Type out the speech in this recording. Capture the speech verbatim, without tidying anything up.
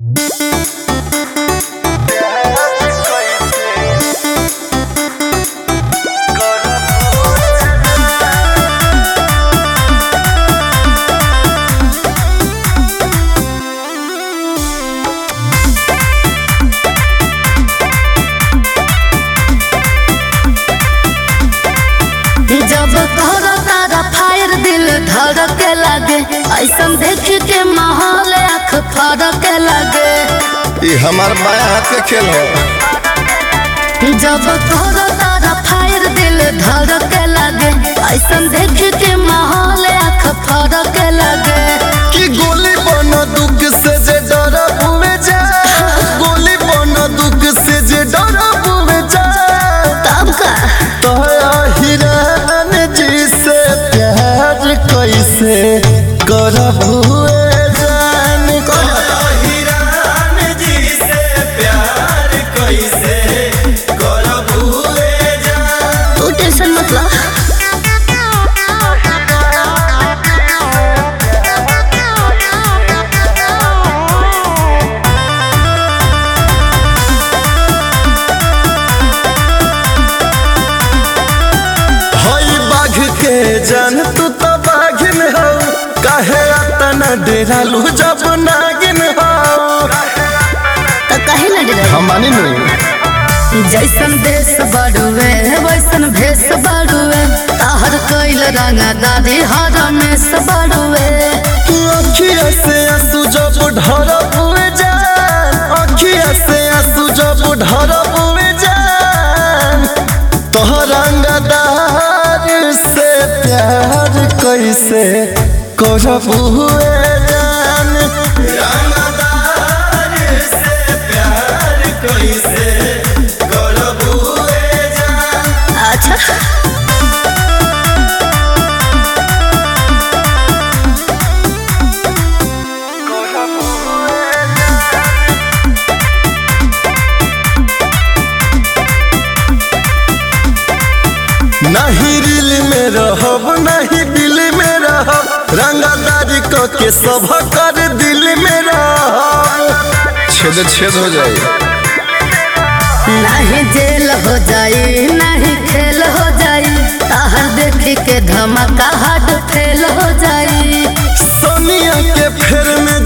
धड़के लगे ऐसन देख के माहौल आँख फड़के लगे। ये हमार बाया हाथ के खेल हो। जब तोरा तारा फायर दिल धड़के लगे ऐसन देख के माहौल आँख फड़के लगे। कि गोली बनो दुख से जे डर बुए जा, गोली बनो दुख से जे डर बुए जा। तब का तोया हिरान जी से प्यार कैसे करबुए जान। तोया हिरान जी से प्यार कैसे करबुए जान। तू टेंशन मत ला। जान तू तो बाघिन हो, काहे तना डेरालू जब नागिन हो। तो कहे ना डरा हम मानी नहीं। जैसन देश बड़ुए वैसन भेष बड़ुए, ताहर कैल रंगा दादी हर में बड़ुए। अखिया से आंसू जब ढर बुए जान, अखिया से आंसू जब ढर बुए जान। तोहर रंगदार से प्यार कैसे करबुए जान। रंगदार से प्यार कैसे करबुए जान। अच्छा नहीं दिल में रहब नहीं दिल में रहब, रंगदारी को के सब कर दिल में रहब। छेद छेद हो जाए, नहीं जेल हो जाई नहीं खेल हो जाई, ताहर देख के धमाका हार्ट फेल हो जाई। सोनिया के फेर में